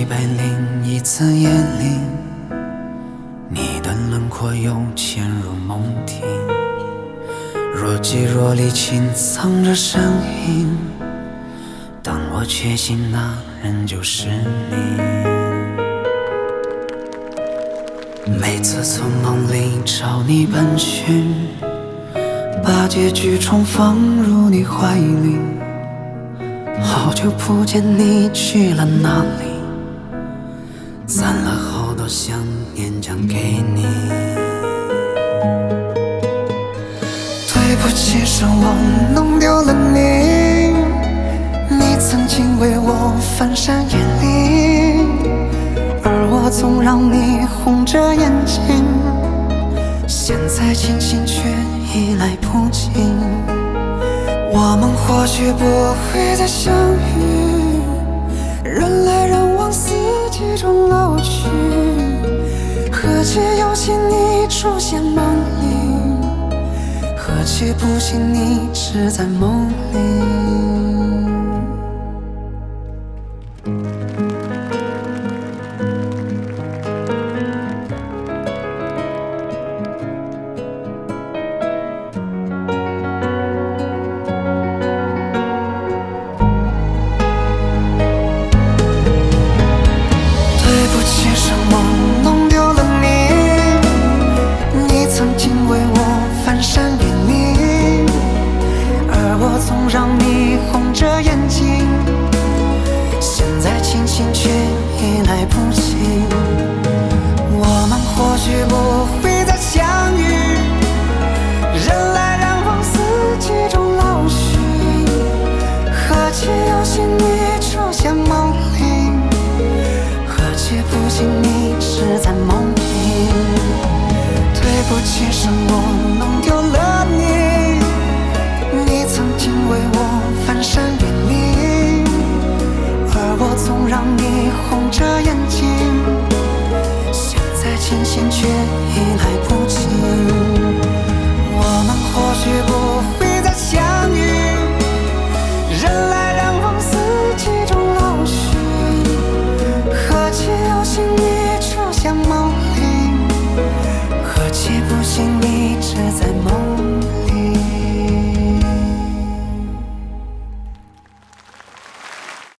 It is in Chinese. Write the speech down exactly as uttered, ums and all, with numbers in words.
百零一次夜里，你的轮廓又潜入梦庭，若即若离潜藏着声音，当我确信那人就是你。每次从梦里朝你奔去，把结局重放入你怀里，好久不见你去了哪里，攒了好多想念讲给你。对不起，是我弄丢了你，你曾经为我翻山越岭，而我总让你红着眼睛，现在清醒却已来不及。我们或许不会再相遇，人来人往，四季中老去，何其有幸你出现梦里，何其不幸你只在梦里。总让你红着眼睛，现在清醒却已来不及。我们或许不会再相遇，人来人往，四季中老去，何其有幸你出现梦里，何其不幸你只在梦里。对不起，是我弄丢了